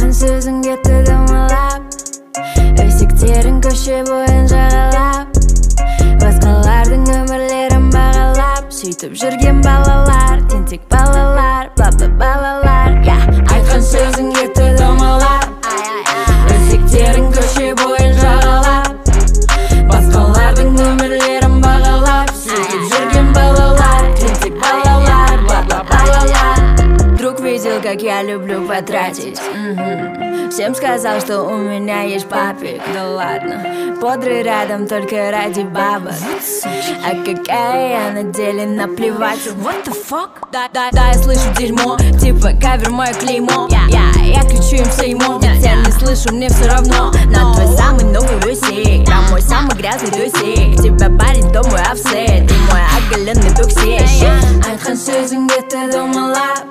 Айтқан сөзің кетті домалап, өсектерін көше бойын жағалап, басқалардың өмірлерін бағалап, сөйтіп жүрген балалар, тентек балалар, бла-бла балалар. Айтқан сөзің кетті домалап, өсектерін көше бойын жағалап, басқалардың өмірлерін бағалап, сөйтіп жүрген балалар, тентек балалар, бла-бла балалар. Друг видел, как я люблю потратить. Всем сказал, что у меня есть папик. Да ладно, подры рядом только ради бабок. А какая я на деле, наплевать. What the fuck? Да, я слышу дерьмо, типа кавер мое клеймо. Я кричу им сеймо, ведь я не слышу, мне все равно. Но твой самый новый Руси, а мой самый грязный Дуси. Тебя парень, то мой офсет, ты мой оголенный токсиш. Айтқан сөзің кетті домалап,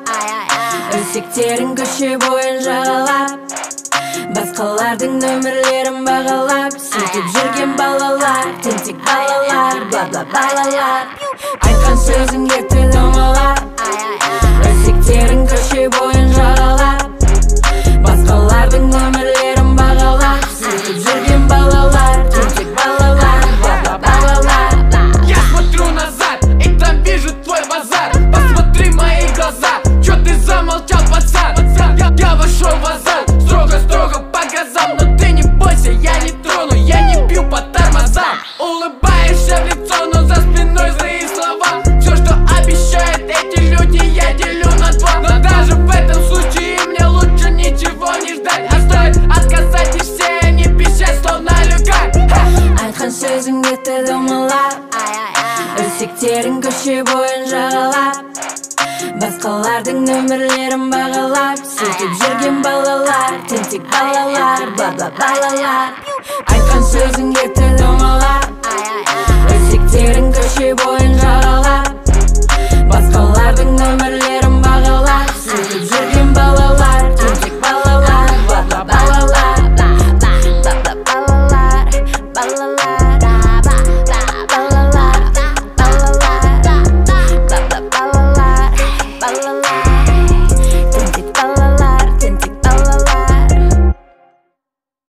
өсектерін көше бойын жағалап, басқалардың өмірлерін бағалап, сөйтіп жүрген балалар, тентек балалар, бла-бла балалар. Айтқан сөзің кетті домалап, өсектерін көше бойын жағалап, басқалардың өмірлерін бағалап, сөйтіп жүрген балалар, тентек балалар, бла-бла балалар. Я смотрю назад, и там вижу твой базар. Посмотри в мои глаза, чё ты замолчал, пацан? Я вошел в азарт, строго по газам. Но ты не бойся, я не трону, я не бью по тормозам. Улыбаешься в лицо, но за спиной злые слова. Все, что обещают эти люди, я делю на два. Но даже в этом случае мне лучше ничего не ждать. А стоит отказать, и все они пищат, словно люгать. Айтқан сөзің кетті домалап, өсектерін көше бойын жағалап, басқалардың өмірлерін бағалап, сөйтіп жүрген балалар, тентек балалар, бла-бла балалар. Айтқан сөзің кетті домалап,